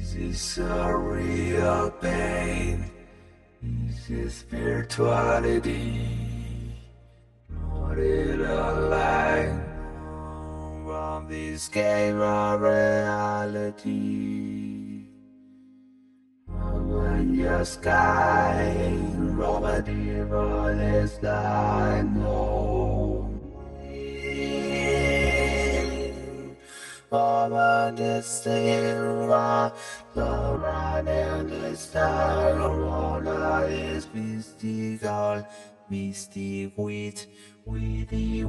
Is a real pain? Is this spirituality? Not it a lie from this game of reality? Over your sky, Robert Evil is thy no. Over the star, the running the star, all is mystical, mystic with witty.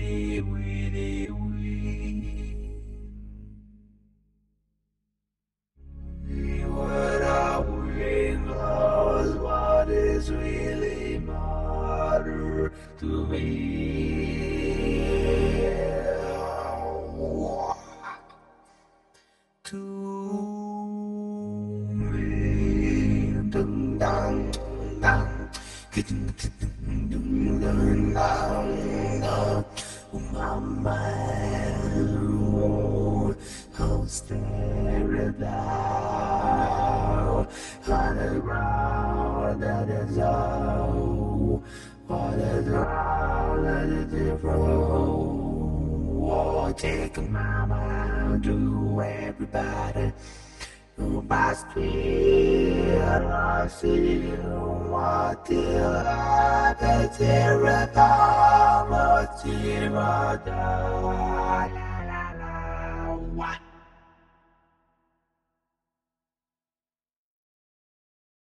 What are we knows what is really matter to me. To me, dun dun dun, dun dun dun dun. My mind, I'll stare down on the ground that is all, on the ground that is different. Oh, take my mind to everybody. You must be I see you until I get terrible, but you are